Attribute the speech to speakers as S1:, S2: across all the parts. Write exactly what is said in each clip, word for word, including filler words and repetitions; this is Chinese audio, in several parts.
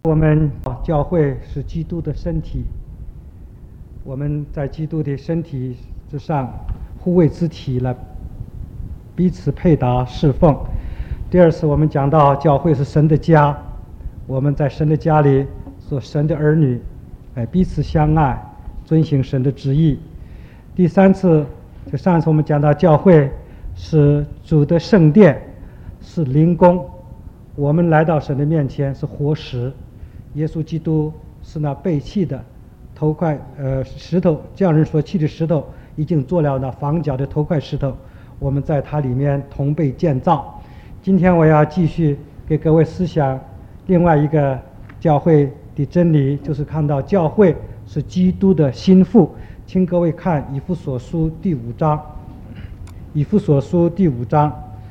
S1: 我们教会是基督的身体，我们在基督的身体之上互为肢体来彼此配搭侍奉。第二次我们讲到教会是神的家，我们在神的家里做神的儿女，哎，彼此相爱，遵行神的旨意。第三次就上次我们讲到教会是主的圣殿，是灵宫，我们来到神的面前是活石。耶稣基督是那被弃的头块呃石头，匠人所弃的石头已经做了那房角的头块石头，我们在它里面同被建造。今天我要继续给各位思想另外一个教会的真理，就是看到教会是基督的心腹。请各位看以弗所书第五章，以弗所书第五章，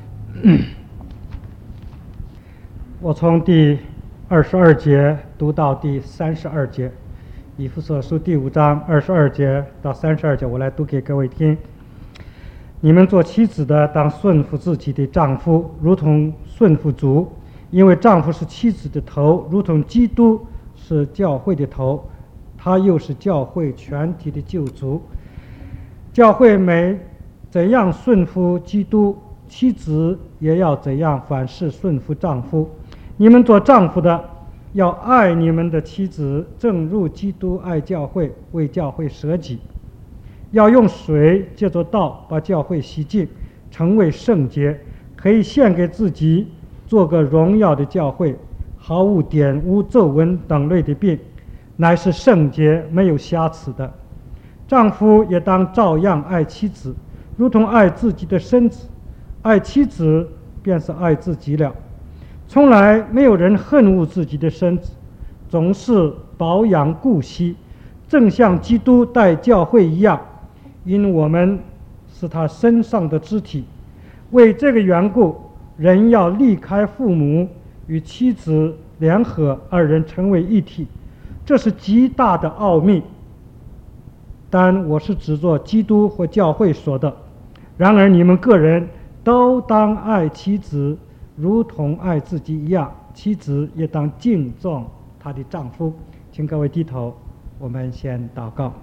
S1: 我从第二十二节读到第三十二节，以弗所书第五章二十二节到三十二节，我来读给各位听。你们做妻子的当顺服自己的丈夫，如同顺服主，因为丈夫是妻子的头，如同基督是教会的头，他又是教会全体的救主。教会每怎样顺服基督，妻子也要怎样凡事顺服丈夫。你们做丈夫的要爱你们的妻子，正如基督爱教会，为教会舍己。要用水借着道把教会洗净，成为圣洁，可以献给自己，做个荣耀的教会，毫无玷污、皱纹等类的病，乃是圣洁没有瑕疵的。丈夫也当照样爱妻子，如同爱自己的身子，爱妻子便是爱自己了。从来没有人恨恶自己的身子，总是保养顾惜，正像基督待教会一样，因我们是他身上的肢体。为这个缘故，人要离开父母，与妻子联合，二人成为一体，这是极大的奥秘。但我是指着基督和教会说的。然而你们个人都当爱妻子，如同爱自己一样，妻子也当敬重她的丈夫。请各位低头，我们先祷告。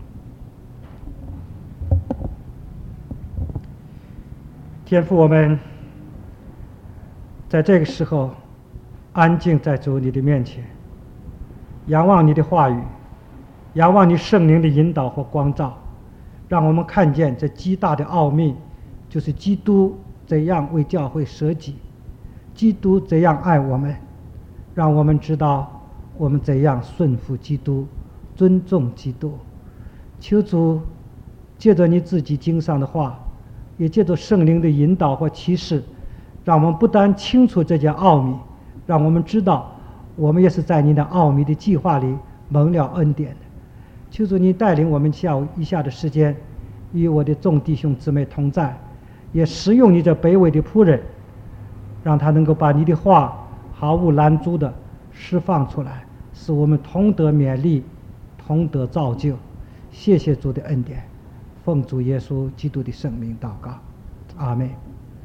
S1: 天父，我们在这个时候安静在主你的面前，仰望你的话语，仰望你圣灵的引导和光照，让我们看见这极大的奥秘，就是基督怎样为教会舍己，基督怎样爱我们，让我们知道我们怎样顺服基督，尊重基督。求主借着你自己经上的话，也借着圣灵的引导或启示，让我们不但清楚这件奥秘，让我们知道我们也是在你的奥秘的计划里蒙了恩典的。求主你带领我们下午以下的时间，与我的众弟兄姊妹同在，也使用你这卑微的仆人，让他能够把你的话毫无拦阻的释放出来，使我们同得勉励，同得造就。谢谢主的恩典，奉主耶稣基督的圣名祷告，阿们。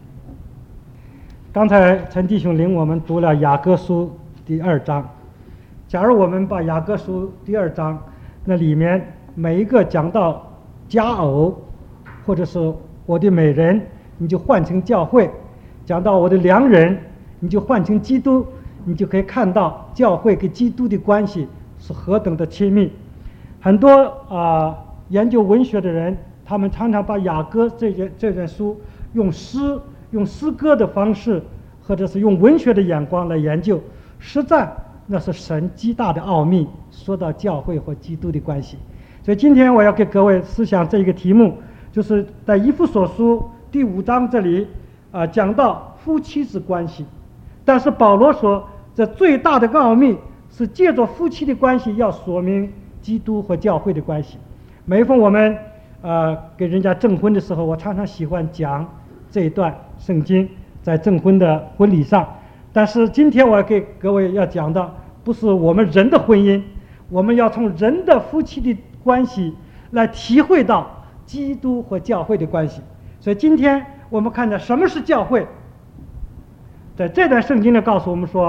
S1: 刚才陈弟兄领我们读了雅各书第二章。假如我们把雅各书第二章那里面每一个讲到佳偶，或者是我的美人，你就换成教会；讲到我的良人，你就换成基督，你就可以看到教会跟基督的关系是何等的亲密。很多啊、呃、研究文学的人，他们常常把雅歌这件这卷书用诗、用诗歌的方式，或者是用文学的眼光来研究，实在那是神极大的奥秘。说到教会和基督的关系，所以今天我要给各位思想这一个题目，就是在以弗所书第五章这里啊、呃、讲到夫妻之关系，但是保罗说，这最大的奥秘是借着夫妻的关系要说明基督和教会的关系。每逢我们呃给人家证婚的时候，我常常喜欢讲这一段圣经，在证婚的婚礼上。但是今天我要给各位要讲的不是我们人的婚姻，我们要从人的夫妻的关系来体会到基督和教会的关系。所以今天我们看到什么是教会。在这段圣经呢告诉我们说，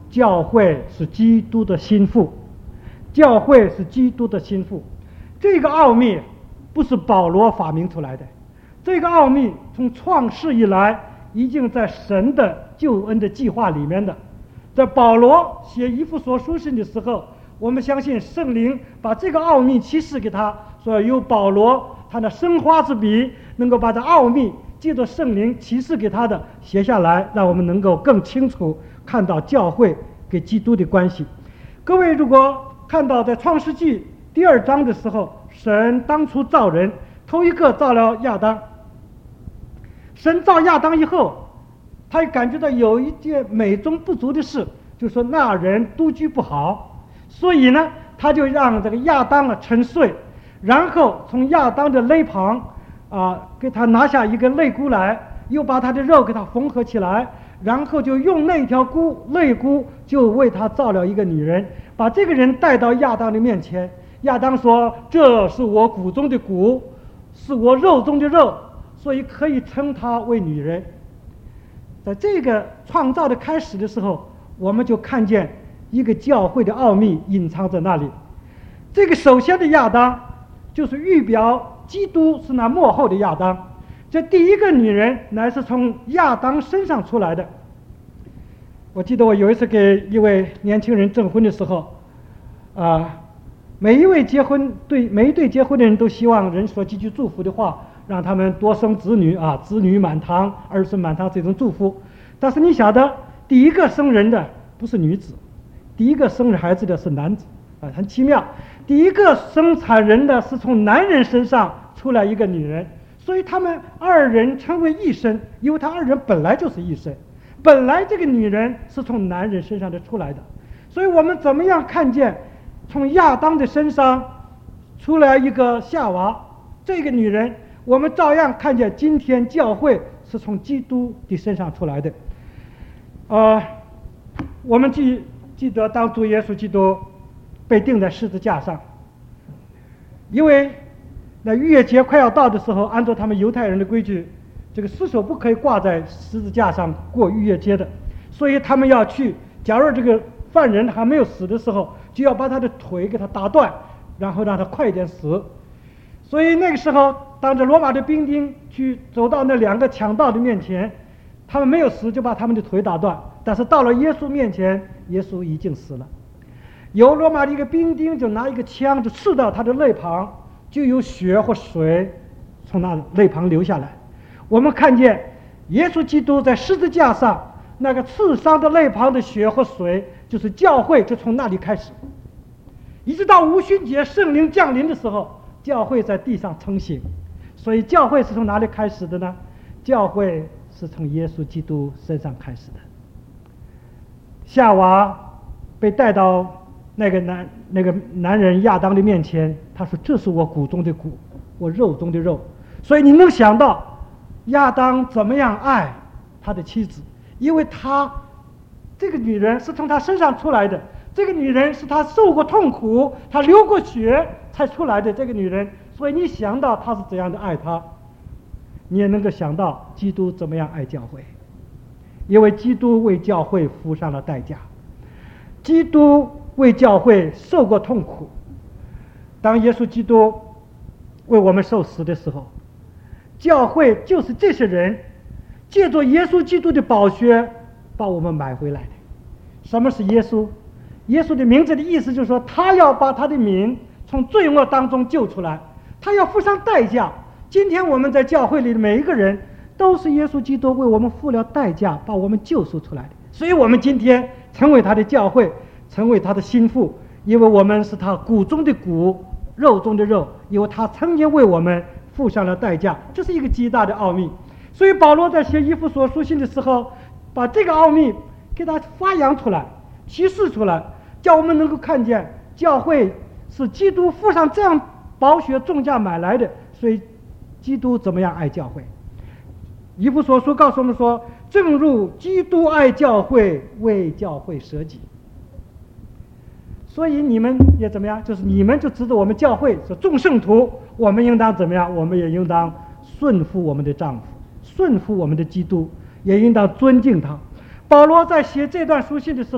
S1: 教会是基督的心腹，教会是基督的心腹。这个奥秘不是保罗发明出来的，这个奥秘从创世以来已经在神的救恩的计划里面的。在保罗写以弗所书信的时候，我们相信圣灵把这个奥秘启示给他，说由保罗他的生花之笔能够把这奥秘借着圣灵启示给他的写下来，让我们能够更清楚看到教会跟基督的关系。各位如果看到在创世纪第二章的时候，神当初造人，头一个造了亚当。神造亚当以后，他也感觉到有一件美中不足的事，就是说那人独居不好，所以呢他就让这个亚当啊沉睡，然后从亚当的肋旁啊给他拿下一根肋骨来，又把他的肉给他缝合起来，然后就用那条骨肋骨就为他造了一个女人，把这个人带到亚当的面前。亚当说，这是我骨中的骨，是我肉中的肉，所以可以称她为女人。在这个创造的开始的时候，我们就看见一个教会的奥秘隐藏在那里。这个首先的亚当就是预表基督是那末后的亚当，这第一个女人乃是从亚当身上出来的。我记得我有一次给一位年轻人证婚的时候啊、呃每一位结婚对每一对结婚的人都希望人说几句祝福的话，让他们多生子女啊，子女满堂，儿孙满堂，这种祝福。但是你晓得，第一个生人的不是女子，第一个生孩子的是男子啊，很奇妙。第一个生产人的是从男人身上出来一个女人，所以他们二人成为一身，因为他二人本来就是一身，本来这个女人是从男人身上的出来的。所以我们怎么样看见从亚当的身上出来一个夏娃，这个女人，我们照样看见今天教会是从基督的身上出来的。呃，我们记记得当主耶稣基督被钉在十字架上，因为那逾越节快要到的时候，按照他们犹太人的规矩，这个尸首不可以挂在十字架上过逾越节的，所以他们要去，假如这个犯人还没有死的时候，就要把他的腿给他打断，然后让他快一点死。所以那个时候，当着罗马的兵丁去走到那两个强盗的面前，他们没有死，就把他们的腿打断。但是到了耶稣面前，耶稣已经死了。有罗马的一个兵丁就拿一个枪就刺到他的肋旁，就有血或水从那肋旁流下来。我们看见耶稣基督在十字架上那个刺伤的肋旁的血和水，就是教会就从那里开始，一直到五旬节圣灵降临的时候，教会在地上成型。所以教会是从哪里开始的呢？教会是从耶稣基督身上开始的。夏娃被带到那个男那个男人亚当的面前，他说，这是我骨中的骨，我肉中的肉。所以你能想到亚当怎么样爱他的妻子，因为他这个女人是从他身上出来的，这个女人是他受过痛苦，他流过血才出来的这个女人。所以你想到他是怎样的爱他，你也能够想到基督怎么样爱教会，因为基督为教会付上了代价，基督为教会受过痛苦。当耶稣基督为我们受死的时候，教会就是这些人借着耶稣基督的宝血把我们买回来的。什么是耶稣？耶稣的名字的意思就是说，他要把他的民从罪恶当中救出来，他要付上代价。今天我们在教会里的每一个人都是耶稣基督为我们付了代价把我们救赎出来的，所以我们今天成为他的教会，成为他的心腹，因为我们是他骨中的骨，肉中的肉，因为他曾经为我们付上了代价，这是一个极大的奥秘。所以保罗在写以弗所书信的时候，把这个奥秘给他发扬出来，启示出来，叫我们能够看见教会是基督付上这样宝血重价买来的。所以基督怎么样爱教会？以弗所书告诉我们说，正如基督爱教会，为教会舍己。所以你们也怎么样？就是你们就指着我们教会是众圣徒，我们应当怎么样？我们也应当顺服我们的丈夫，顺服我们的基督，也应当尊敬他。保罗在写这段书信的时候，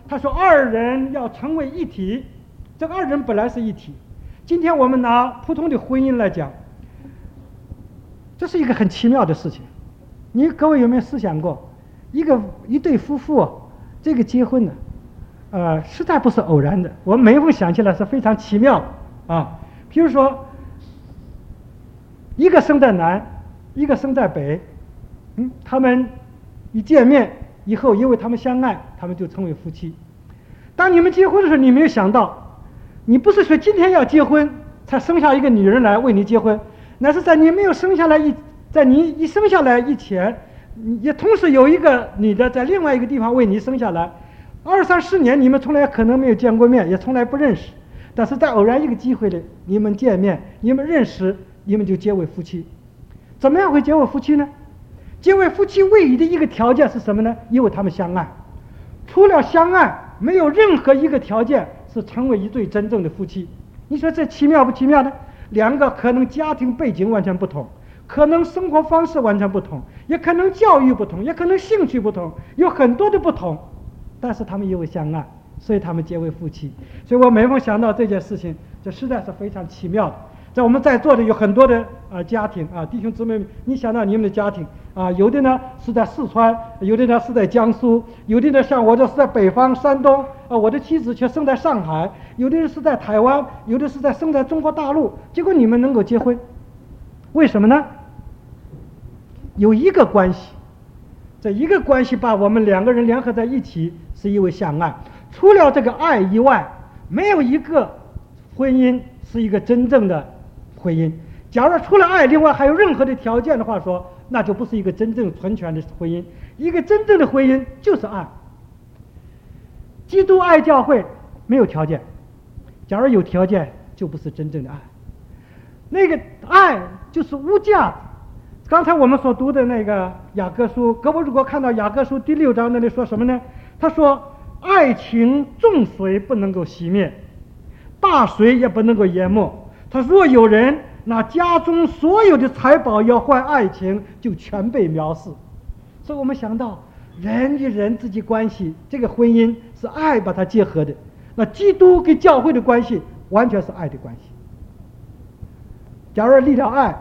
S1: 他说二人要成为一体，这个二人本来是一体。今天我们拿普通的婚姻来讲，这是一个很奇妙的事情。你各位有没有思想过，一个一对夫妇这个结婚呢，呃，实在不是偶然的。我们每一回想起来是非常奇妙啊。比如说，一个生在南，一个生在北，嗯，他们一见面以后，因为他们相爱，他们就成为夫妻。当你们结婚的时候，你没有想到，你不是说今天要结婚才生下一个女人来为你结婚，那是在你没有生下来一，在你一生下来以前，也同时有一个女的在另外一个地方为你生下来，二三十年你们从来可能没有见过面，也从来不认识，但是在偶然一个机会里，你们见面，你们认识，你们就结为夫妻。怎么样会结为夫妻呢？结为夫妻唯一的一个条件是什么呢？因为他们相爱。除了相爱，没有任何一个条件是成为一对真正的夫妻。你说这奇妙不奇妙呢？两个可能家庭背景完全不同，可能生活方式完全不同，也可能教育不同，也可能兴趣不同，有很多的不同，但是他们因为相爱，所以他们结为夫妻。所以我每逢想到这件事情，这实在是非常奇妙的。在我们在座的有很多的啊家庭啊，弟兄姊妹们，你想到你们的家庭啊，有的呢是在四川，有的呢是在江苏，有的呢像我这是在北方山东啊，我的妻子却生在上海，有的人是在台湾，有的是在生在中国大陆，结果你们能够结婚，为什么呢？有一个关系，这一个关系把我们两个人联合在一起，是因为相爱。除了这个爱以外，没有一个婚姻是一个真正的婚姻。假如除了爱，另外还有任何的条件的话说，那就不是一个真正纯全的婚姻。一个真正的婚姻就是爱。基督爱教会没有条件，假如有条件，就不是真正的爱。那个爱就是无价。刚才我们所读的那个雅各书，各位如果看到雅各书第六章那里说什么呢？他说爱情重水不能够熄灭，大水也不能够淹没。他若有人拿家中所有的财宝要换爱情，就全被藐视。所以我们想到人与人之间关系，这个婚姻是爱把它结合的。那基督跟教会的关系完全是爱的关系。假如离了爱，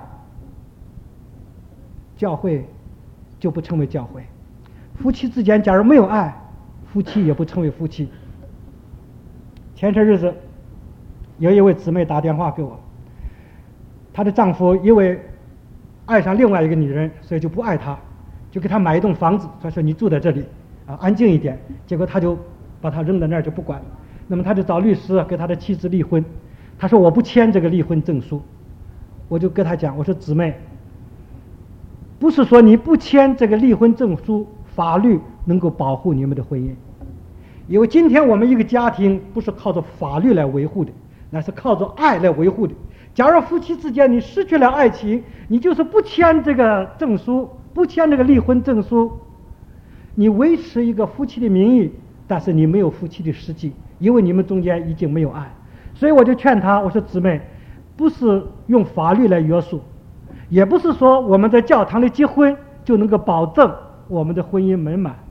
S1: 教会就不成为教会。夫妻之间假如没有爱，夫妻也不成为夫妻。前些日子有一位姊妹打电话给我，她的丈夫因为爱上另外一个女人，所以就不爱她，就给她买一栋房子，她说你住在这里啊，安静一点。结果他就把她扔在那儿就不管。那么他就找律师给他的妻子离婚。他说我不签这个离婚证书。我就跟他讲，我说姊妹，不是说你不签这个离婚证书，法律能够保护你们的婚姻。因为今天我们一个家庭不是靠着法律来维护的，那是靠着爱来维护的。假如夫妻之间你失去了爱情，你就是不签这个证书，不签这个离婚证书，你维持一个夫妻的名义，但是你没有夫妻的实际，因为你们中间已经没有爱。所以我就劝他，我说姊妹，不是用法律来约束，也不是说我们在教堂里结婚就能够保证我们的婚姻美满，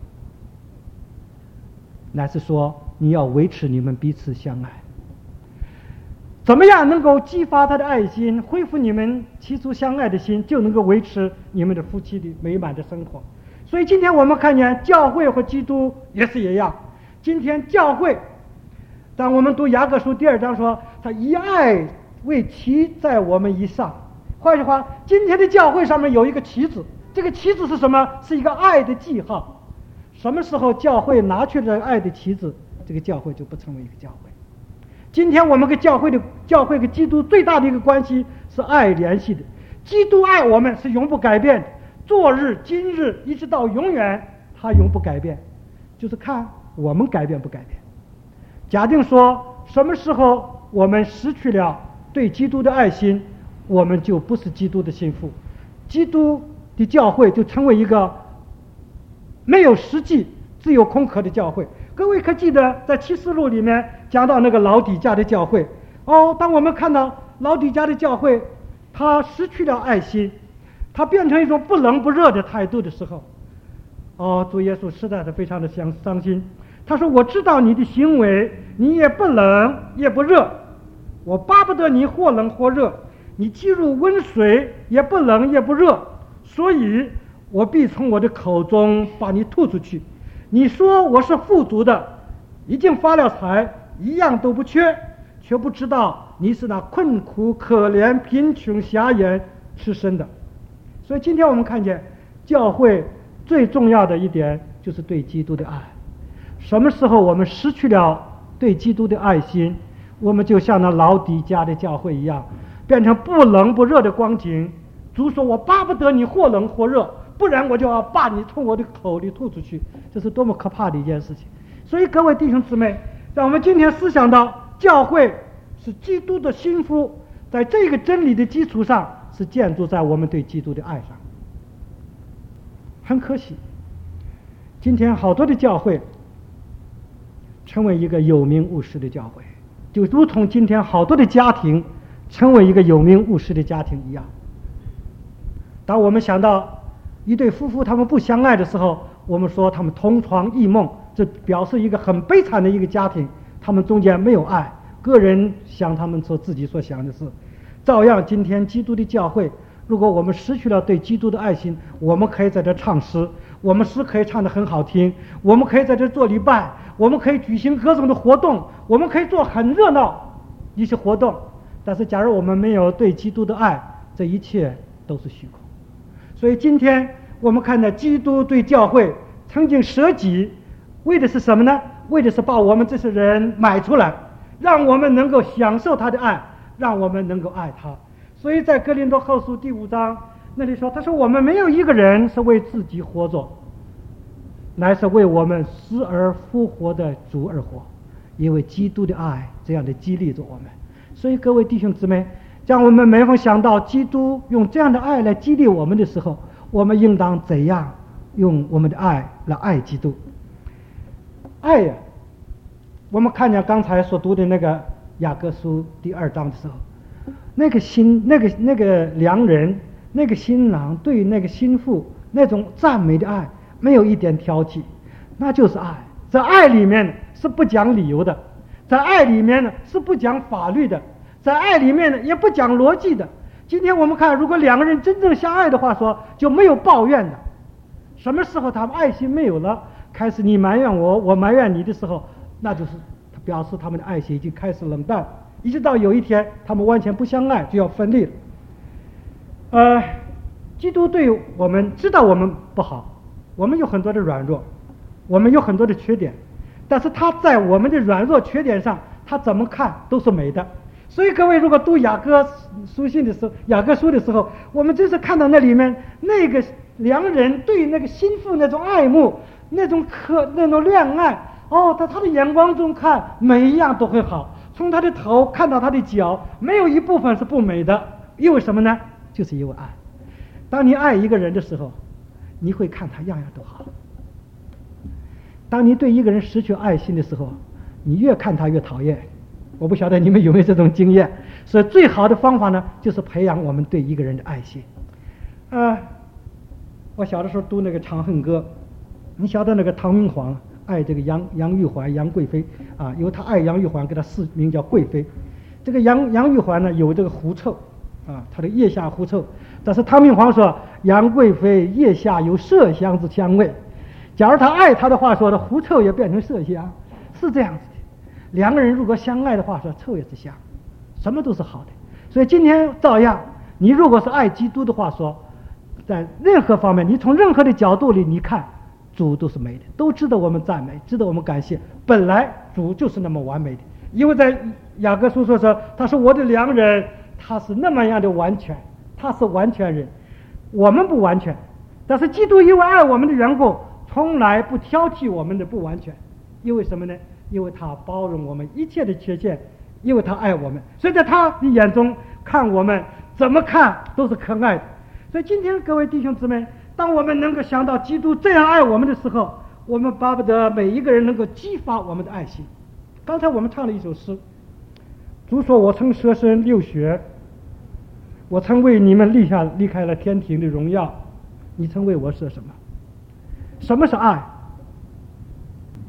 S1: 乃是说你要维持你们彼此相爱。怎么样能够激发他的爱心，恢复你们起初相爱的心，就能够维持你们的夫妻的美满的生活。所以今天我们看见教会和基督也是一样。今天教会，当我们读雅各书第二章说，他以爱为旗在我们以上。换句话，今天的教会上面有一个旗子，这个旗子是什么？是一个爱的记号。什么时候教会拿去了爱的旗子，这个教会就不成为一个教会。今天我们跟教会的教会跟基督最大的一个关系是爱联系的。基督爱我们是永不改变的，昨日今日一直到永远，他永不改变，就是看我们改变不改变。假定说什么时候我们失去了对基督的爱心，我们就不是基督的信徒，基督的教会就成为一个没有实际只有空壳的教会。各位可记得在启示录里面讲到那个老底嘉的教会哦，当我们看到老底嘉的教会他失去了爱心，他变成一种不冷不热的态度的时候，哦，主耶稣实在是非常的伤伤心。
S2: 他说我知道你的行为，你也不冷也不热，我巴不得你或冷或热，你既入温水，也不冷也不热，所以我必从我的口中把你吐出去。你说我是富足的，已经发了财，一样都不缺，却不知道你是那困苦可怜贫穷瞎眼吃身的。所以今天我们看见教会最重要的一点就是对基督的爱。什么时候我们失去了对基督的爱心，我们就像那老底嘉的教会一样，变成不冷不热的光景。主说我巴不得你或冷或热，不然我就要把你从我的口里吐出去。这是多么可怕的一件事情。所以各位弟兄姊妹，让我们今天思想到教会是基督的心腹，在这个真理的基础上是建筑在我们对基督的爱上。很可惜，今天好多的教会成为一个有名无实的教会，就如同今天好多的家庭成为一个有名无实的家庭一样。当我们想到一对夫妇他们不相爱的时候，我们说他们同床异梦，这表示一个很悲惨的一个家庭，他们中间没有爱，个人想他们所自己所想的事。照样今天基督的教会，如果我们失去了对基督的爱心，我们可以在这唱诗，我们诗可以唱得很好听，我们可以在这做礼拜，我们可以举行各种的活动，我们可以做很热闹一些活动，但是假如我们没有对基督的爱，这一切都是虚空。所以今天我们看到基督对教会曾经舍己，为的是什么呢？为的是把我们这些人买出来，让我们能够享受他的爱，让我们能够爱他。所以在哥林多后书第五章那里说，他说我们没有一个人是为自己活着，乃是为我们死而复活的主而活，因为基督的爱这样的激励着我们。所以各位弟兄姊妹，当我们每逢想到基督用这样的爱来激励我们的时候，我们应当怎样用我们的爱来爱基督。爱呀，我们看见刚才所读的那个雅各书第二章的时候，那个新那个那个良人，那个新郎对那个新妇那种赞美的爱，没有一点挑剔，那就是爱。在爱里面是不讲理由的，在爱里面呢是不讲法律的，在爱里面呢也不讲逻辑的。今天我们看，如果两个人真正相爱的话说，就没有抱怨的。什么时候他们爱心没有了，开始你埋怨我，我埋怨你的时候，那就是表示他们的爱心已经开始冷淡，一直到有一天他们完全不相爱，就要分裂了。呃，基督对我们知道我们不好，我们有很多的软弱，我们有很多的缺点，但是他在我们的软弱缺点上，他怎么看都是美的。所以各位如果读雅各书信的时候，雅各书的时候，我们真是看到那里面那个良人对那个心腹那种爱慕，那种可那种恋爱，哦，在他的眼光中看每一样都会好，从他的头看到他的脚，没有一部分是不美的。因为什么呢？就是因为爱。当你爱一个人的时候，你会看他样样都好。当你对一个人失去爱心的时候，你越看他越讨厌。我不晓得你们有没有这种经验。所以最好的方法呢，就是培养我们对一个人的爱心。呃，我小的时候读那个《长恨歌》，你晓得那个唐明皇爱这个杨杨玉环杨贵妃啊，因为他爱杨玉环，给他赐名叫贵妃。这个杨杨玉环呢有这个狐臭啊，他的腋下狐臭，但是唐明皇说杨贵妃腋下有麝香之香味。假如他爱他的话说的，狐臭也变成麝香，是这样子的。两个人如果相爱的话说，臭也是香，什么都是好的。所以今天照样，你如果是爱基督的话说，在任何方面，你从任何的角度里你看，主都是美的，都值得我们赞美，值得我们感谢。本来主就是那么完美的，因为在雅各书说说，他是我的良人，他是那么样的完全，他是完全人，我们不完全，但是基督因为爱我们的缘故，从来不挑剔我们的不完全。因为什么呢？因为他包容我们一切的缺陷，因为他爱我们，所以在他的眼中看我们怎么看都是可爱的。所以今天各位弟兄姊妹，当我们能够想到基督这样爱我们的时候，我们巴不得每一个人能够激发我们的爱心。刚才我们唱了一首诗，主说我曾舍身流血，我曾为你们立下离开了天庭的荣耀，你曾为我舍什么？什么是爱？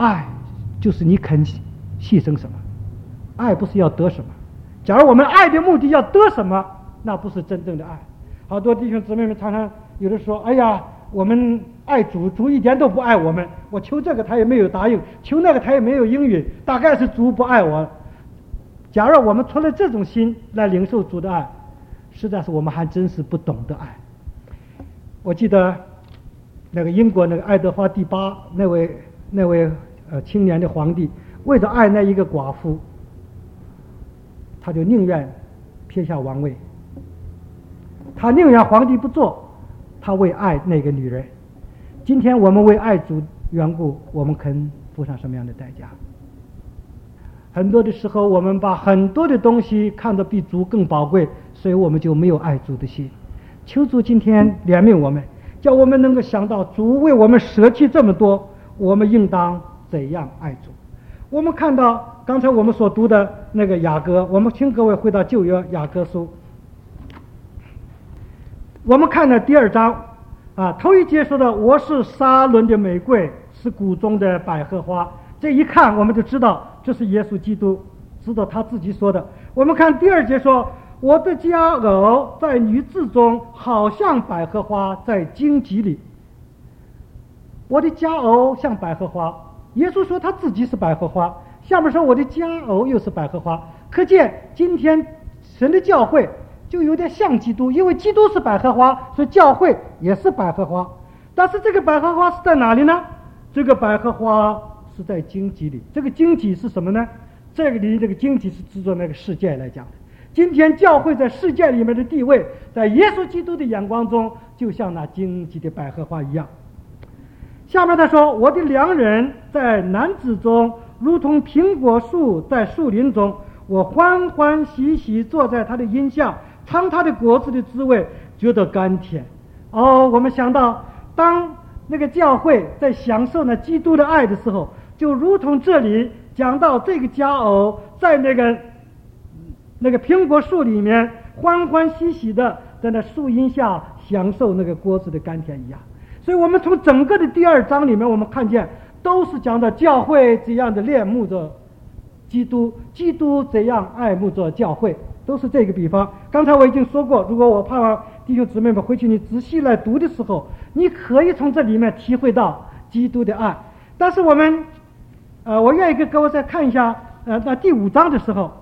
S2: 爱就是你肯牺牲什么，爱不是要得什么。假如我们爱的目的要得什么，那不是真正的爱。好多弟兄姊妹们常常有的说，哎呀，我们爱主，主一点都不爱我们，我求这个他也没有答应，求那个他也没有应允，大概是主不爱我。假如我们出了这种心来领受主的爱，实在是我们还真是不懂得爱。我记得那个英国那个爱德华第八那位那位呃青年的皇帝，为了爱那一个寡妇，他就宁愿撇下王位，他宁愿皇帝不做，他为爱那个女人。今天我们为爱主缘故，我们肯付上什么样的代价？很多的时候我们把很多的东西看得比主更宝贵，所以我们就没有爱主的心。求主今天怜悯我们，叫我们能够想到主为我们舍弃这么多，我们应当怎样爱主。我们看到刚才我们所读的那个雅歌，我们请各位回到旧约雅歌书，我们看了第二章啊，头一节说的我是沙伦的玫瑰，是谷中的百合花，这一看我们就知道这是耶稣基督，知道他自己说的。我们看第二节说，我的佳偶在女子中，好像百合花在荆棘里。我的佳偶像百合花，耶稣说他自己是百合花，下面说我的佳偶又是百合花，可见今天神的教会就有点像基督，因为基督是百合花，所以教会也是百合花。但是这个百合花是在哪里呢？这个百合花是在荆棘里。这个荆棘是什么呢？这个里这个荆棘是指着那个世界来讲的。今天教会在世界里面的地位，在耶稣基督的眼光中，就像那荆棘的百合花一样。下面他说，我的良人在男子中，如同苹果树在树林中，我欢欢喜喜坐在他的荫下，尝他的果子的滋味，觉得甘甜。哦，我们想到当那个教会在享受那基督的爱的时候，就如同这里讲到这个佳偶在那个那个苹果树里面欢欢喜喜的在那树荫下享受那个果子的甘甜一样。所以我们从整个的第二章里面，我们看见都是讲到教会怎样的恋慕着基督，基督怎样爱慕着教会，都是这个比方。刚才我已经说过，如果我盼望弟兄姊妹们回去你仔细来读的时候，你可以从这里面体会到基督的爱。但是我们呃，我愿意给各位再看一下呃，到第五章的时候，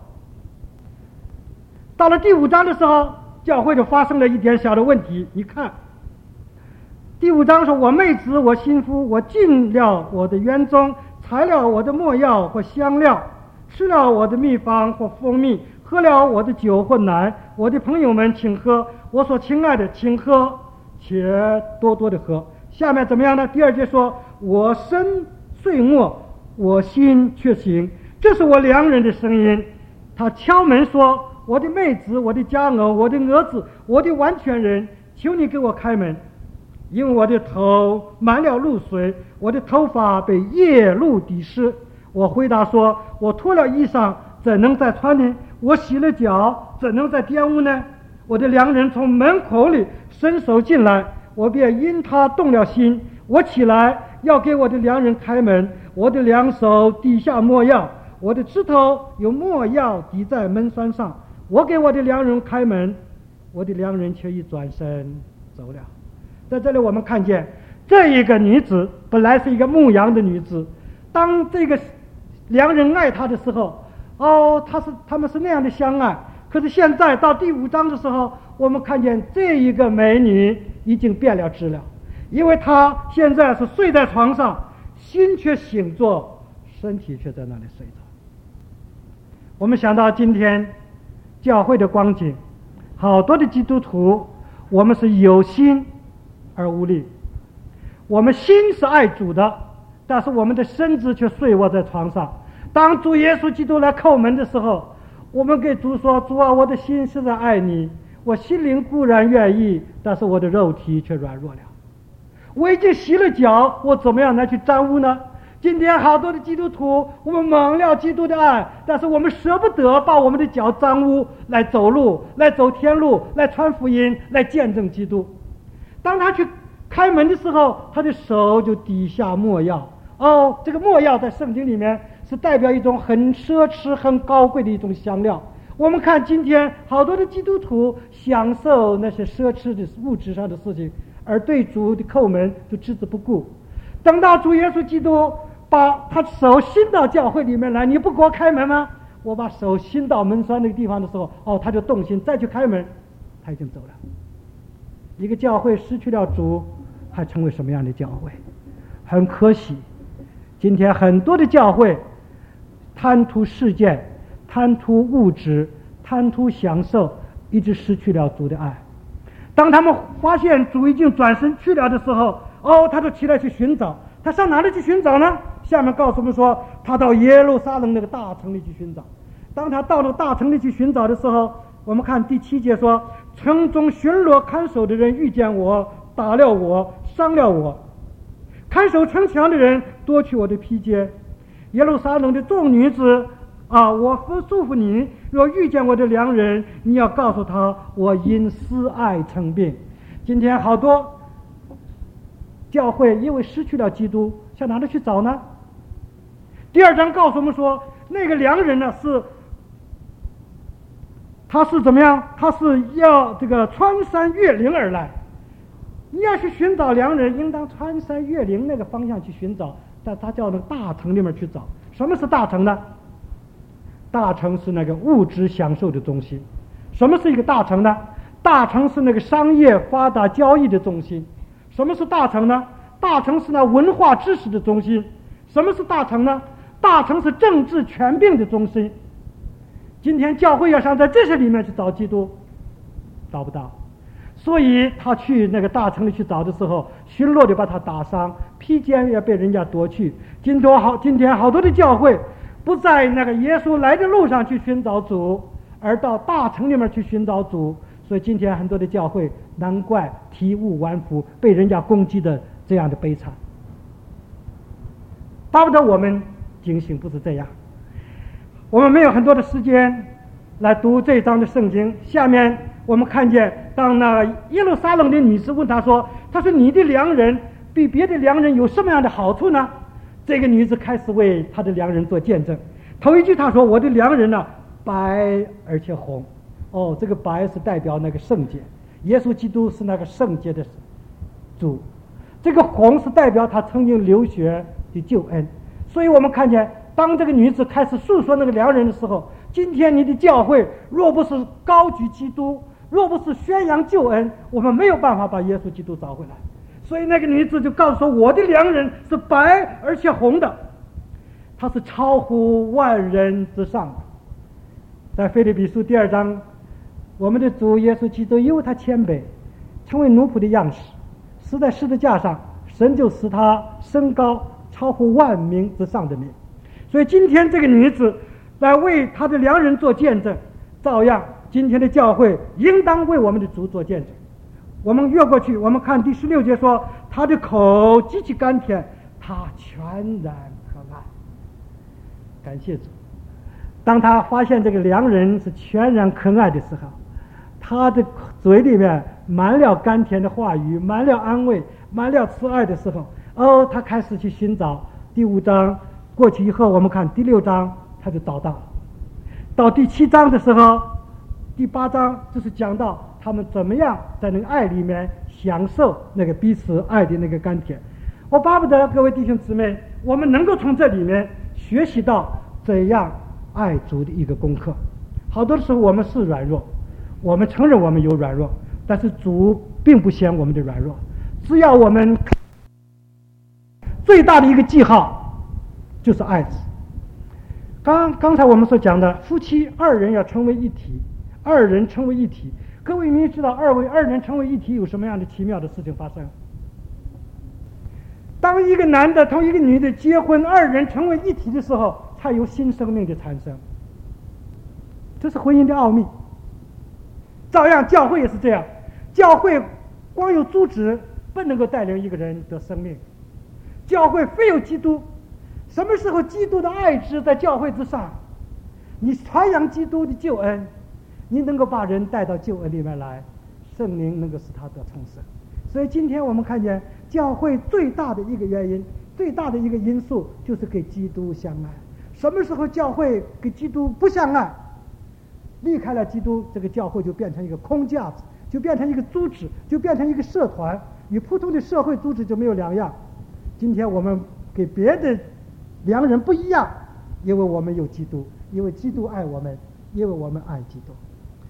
S2: 到了第五章的时候，教会就发生了一点小的问题。你看第五章说，我妹子我心腹，我进了我的园中，采了我的没药或香料，吃了我的秘方或蜂蜜，喝了我的酒或奶。我的朋友们请喝，我所亲爱的请喝，且多多的喝。下面怎么样呢？第二节说，我身睡卧，我心却醒，这是我良人的声音。他敲门说，我的妹子，我的佳偶，我的儿子，我的完全人，求你给我开门，因为我的头满了露水，我的头发被夜露滴湿。我回答说，我脱了衣裳怎能再穿呢？我洗了脚怎能再玷污呢？我的良人从门口里伸手进来，我便因他动了心。我起来要给我的良人开门，我的两手底下没药，我的指头有没药抵在门栓上。我给我的良人开门，我的良人却一转身走了。在这里我们看见这一个女子本来是一个牧羊的女子，当这个良人爱她的时候，哦，她是他们是那样的相爱。可是现在到第五章的时候，我们看见这一个美女已经变了质了，因为她现在是睡在床上，心却醒着，身体却在那里睡着。我们想到今天教会的光景，好多的基督徒，我们是有心而无力。我们心是爱主的，但是我们的身子却睡卧在床上。当主耶稣基督来叩门的时候，我们给主说，主啊，我的心是在爱你，我心灵固然愿意，但是我的肉体却软弱了。我已经洗了脚，我怎么样来去沾污呢？今天好多的基督徒，我们蒙了基督的爱，但是我们舍不得把我们的脚沾污，来走路，来走天路，来传福音，来见证基督。当他去开门的时候，他的手就底下没药， 哦，这个没药在圣经里面是代表一种很奢侈、很高贵的一种香料。我们看今天好多的基督徒享受那些奢侈的物质上的事情，而对主的叩门就置之不顾。等到主耶稣基督把他手伸到教会里面来，你不给我开门吗？我把手伸到门栓那个地方的时候，哦，他就动心，再去开门，他已经走了。一个教会失去了主，还成为什么样的教会？很可惜，今天很多的教会贪图世界，贪图物质，贪图享受，一直失去了主的爱。当他们发现主已经转身去了的时候，哦，他就起来去寻找。他上哪里去寻找呢？下面告诉我们说，他到耶路撒冷那个大城里去寻找。当他到了大城里去寻找的时候，我们看第七节说，城中巡逻看守的人遇见我，打了我，伤了我。看守城墙的人夺取我的披肩。耶路撒冷的众女子啊，我祝福你，若遇见我的良人，你要告诉他，我因思爱生病。今天好多教会因为失去了基督，向哪里去找呢？第二章告诉我们说，那个良人呢，是他是怎么样？他是要这个穿山越岭而来。你要去寻找良人，应当穿山越岭那个方向去寻找，但他叫那个大城里面去找。什么是大城呢？大城是那个物质享受的中心。什么是一个大城呢？大城是那个商业发达交易的中心。什么是大城呢？大城是那文化知识的中心。什么是大城呢？大城是政治权柄的中心。今天教会要想在这些里面去找基督，找不到。所以他去那个大城里去找的时候，巡逻的把他打伤，披肩也被人家夺去。今天好，今天好多的教会不在那个耶稣来的路上去寻找主，而到大城里面去寻找主。所以今天很多的教会，难怪体无完肤，被人家攻击的这样的悲惨。巴不得我们警醒，不是这样。我们没有很多的时间来读这一章的圣经。下面我们看见，当那耶路撒冷的女子问他说：“他说你的良人比别的良人有什么样的好处呢？”这个女子开始为她的良人做见证。头一句她说：“我的良人呢、啊，白而且红。”哦，这个白是代表那个圣洁，耶稣基督是那个圣洁的主。这个红是代表他曾经流血的救恩。所以我们看见，当这个女子开始诉说那个良人的时候，今天你的教会若不是高举基督，若不是宣扬救恩，我们没有办法把耶稣基督找回来。所以那个女子就告诉说，我的良人是白而且红的，他是超乎万人之上的。在腓立比书第二章，我们的主耶稣基督因为他谦卑，成为奴仆的样式，死在十字架上，神就使他升高超乎万民之上的名。所以今天这个女子来为她的良人做见证，照样今天的教会应当为我们的主做见证。我们越过去，我们看第十六节说，他的口极其甘甜，他全然可爱。感谢主，当他发现这个良人是全然可爱的时候，他的嘴里面满了甘甜的话语，满了安慰，满了慈爱的时候，哦，他开始去寻找。第五章过去以后，我们看第六章，他就找到了。到第七章的时候，第八章就是讲到他们怎么样在那个爱里面享受那个彼此爱的那个甘甜。我巴不得各位弟兄姊妹，我们能够从这里面学习到怎样爱主的一个功课。好多的时候我们是软弱，我们承认我们有软弱，但是主并不嫌我们的软弱。只要我们最大的一个记号就是爱子。刚刚才我们所讲的夫妻二人要成为一体，二人成为一体，各位你知道二位二人成为一体有什么样的奇妙的事情发生？当一个男的同一个女的结婚，二人成为一体的时候，才有新生命的产生。这是婚姻的奥秘。照样教会也是这样，教会光有组织不能够带领一个人得生命，教会非有基督。什么时候基督的爱之在教会之上，你传扬基督的救恩，你能够把人带到救恩里面来，圣灵能够使他得重生。所以今天我们看见教会最大的一个原因， 最大的一个因素就是跟基督相爱。什么时候教会跟基督不相爱，离开了基督，这个教会就变成一个空架子，就变成一个组织，就变成一个社团，与普通的社会组织就没有两样。今天我们跟别的良人不一样，因为我们有基督，因为基督爱我们，因为我们爱基督。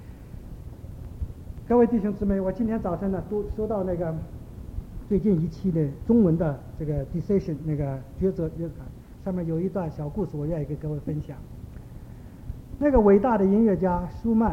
S2: 各位弟兄姊妹，我今天早晨呢都收到那个最近一期的中文的这个 decision 那个抉择月刊，上面有一段小故事，我愿意跟各位分享。那个伟大的音乐家舒曼，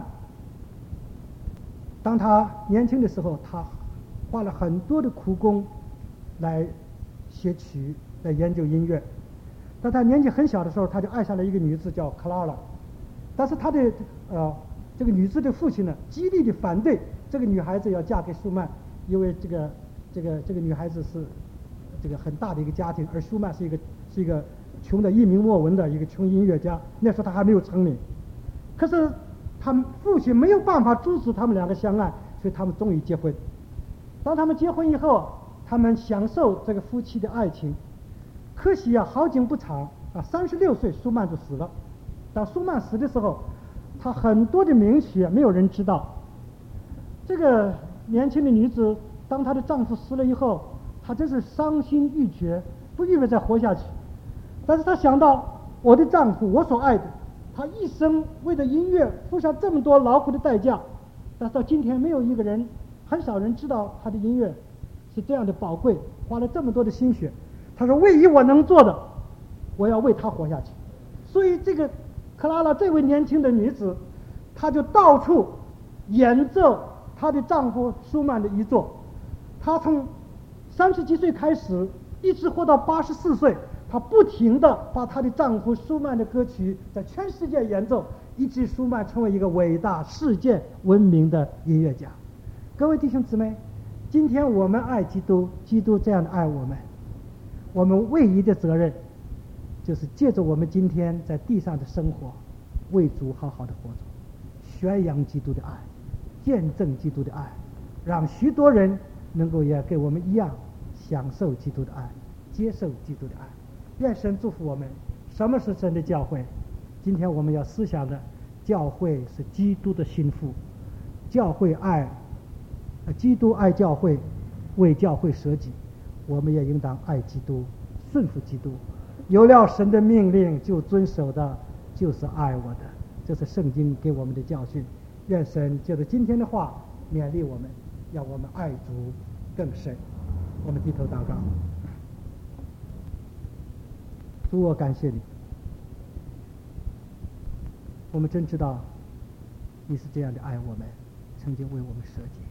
S2: 当他年轻的时候，他花了很多的苦功来写曲，来研究音乐。当他年纪很小的时候，他就爱上了一个女子叫克拉拉，但是他的呃这个女子的父亲呢，极力的反对这个女孩子要嫁给舒曼，因为这个这个这个女孩子是这个很大的一个家庭，而舒曼是一个是一个穷的一名莫闻的一个穷音乐家，那时候他还没有成名。可是他们父亲没有办法阻止他们两个相爱，所以他们终于结婚。当他们结婚以后，他们享受这个夫妻的爱情。可惜啊，好景不长啊，三十六岁舒曼就死了。当舒曼死的时候，他很多的名曲啊，没有人知道。这个年轻的女子，当她的丈夫死了以后，她真是伤心欲绝，不愿意再活下去。但是她想到我的丈夫，我所爱的，他一生为了音乐付上这么多劳苦的代价，但到今天没有一个人，很少人知道他的音乐是这样的宝贵，花了这么多的心血。他说唯一我能做的，我要为他活下去。所以这个克拉拉这位年轻的女子，她就到处演奏她的丈夫舒曼的遗作。她从三十几岁开始，一直活到八十四岁，她不停地把她的丈夫舒曼的歌曲在全世界演奏，以致舒曼成为一个伟大世界闻名的音乐家。各位弟兄姊妹，今天我们爱基督，基督这样的爱我们，我们唯一的责任就是借着我们今天在地上的生活，为主好好的活着，宣扬基督的爱，见证基督的爱，让许多人能够也跟我们一样享受基督的爱，接受基督的爱。愿神祝福我们。什么是神的教会？今天我们要思想的，教会是基督的心腹，教会爱呃基督爱教会，为教会舍己。我们也应当爱基督，顺服基督。有了神的命令就遵守的，就是爱我的。这是圣经给我们的教训。愿神借着今天的话勉励我们，让我们爱主更深。我们低头祷告。主，我感谢你，我们真知道你是这样的爱我们，曾经为我们舍己。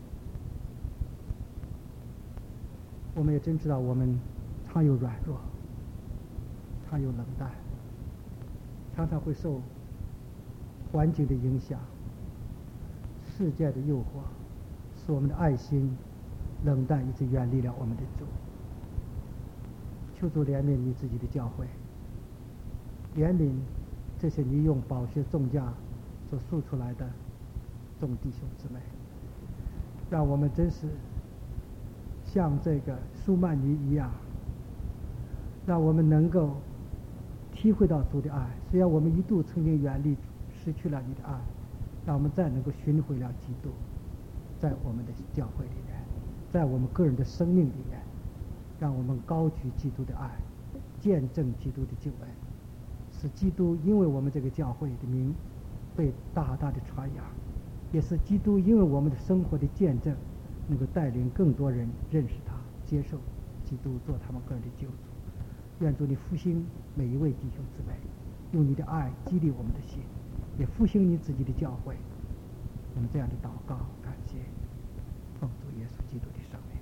S2: 我们也真知道我们常有软弱，常有冷淡，常常会受环境的影响，世界的诱惑，使我们的爱心冷淡，一直远离了我们的主。求主怜悯你自己的教会，怜悯这些你用宝血重价所塑出来的众弟兄姊妹，让我们真是像这个舒曼尼一样，让我们能够体会到主的爱。虽然我们一度曾经远离主，失去了你的爱，让我们再能够寻回了基督，在我们的教会里面，在我们个人的生命里面，让我们高举基督的爱，见证基督的救恩，使基督因为我们这个教会的名被大大的传扬，也是基督因为我们的生活的见证，能够带领更多人认识他，接受基督做他们个人的救主。愿主你复兴每一位弟兄姊妹，用你的爱激励我们的心，也复兴你自己的教会。我们这样的祷告感谢，奉主耶稣基督的圣名。